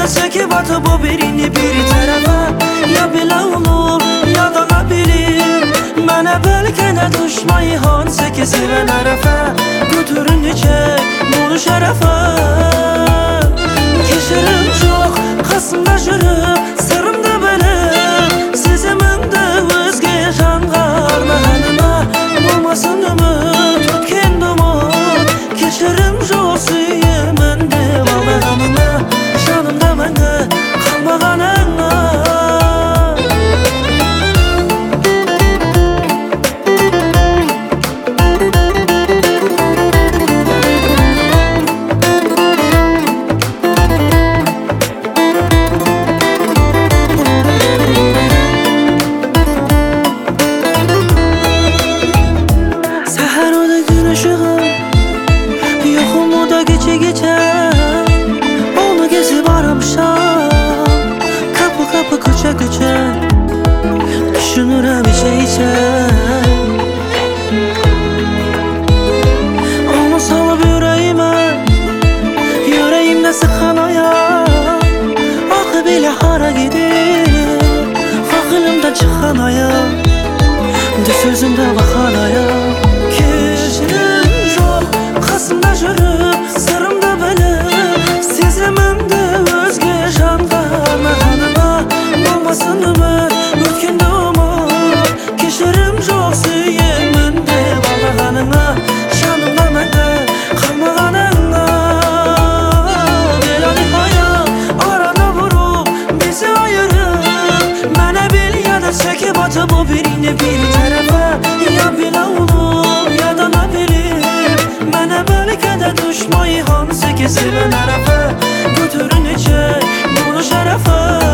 çekip atıp o birini bir tarafa. Ya bile olur ya da ne bileyim, mənə bəlkə nə düşmayı hansı ki sevən ərəfə. Götürün çək bunu şərəfə. Keçirim çox qasımda jürüb, sırımda bölüb, sizimin-də özgə janğarma hənimə. Olmasın ümid, tutken dumud, keçirim çox suyumun-də valda hənimə. Şanımda məndə qalmağan ənə. Düşünürəm içə-içə, onu salıb ürəyimə, yüreğimdə sıxan ayaq. Axı belə hara gedir, ağılımdan çıxan ayaq, de sözümdə baxan ayaq. Keçirim çox qasımda jürüb, sırımda bölüb, sizimin-də özgə janğarma hənimə. Olmasın ümid, ötkəndə umud, keçirim çox suyumun-də valda hənimə. Şanımda məndə qalmağan ənə. Belə nihayət arada vurub, bizi ayırıb, mənə bil ya da çəkib atıp o birini bir tərəfə. Ya belə olur ya da nə bilim, mənə bəlkə də düşmayı hansı ki sevən ərəfə. Götürün çək bunu şərəfə.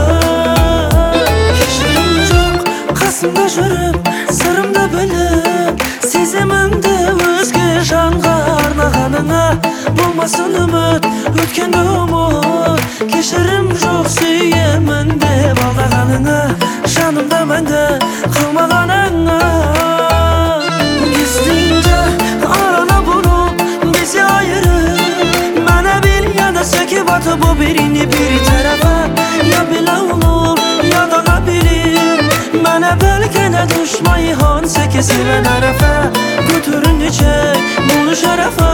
Qasımda jürüb, sırımda bölüb, sizimin-də özgə janğarma hənimə. Olmasın ümid, ötkəndə umud, keçirim çox suyumun-də valda hənimə. Şanımda məndə qalmağan ənə. Gizlincə arana vurub, bizi ayırıb, mənə bil ya da çəkib atıp o birini bir tərəfə. Ya belə olur ya da nə bilim, mənə bəlkə nə düşmayı hansı ki sevən ərəfə. Götürün çək bunu şərəfə.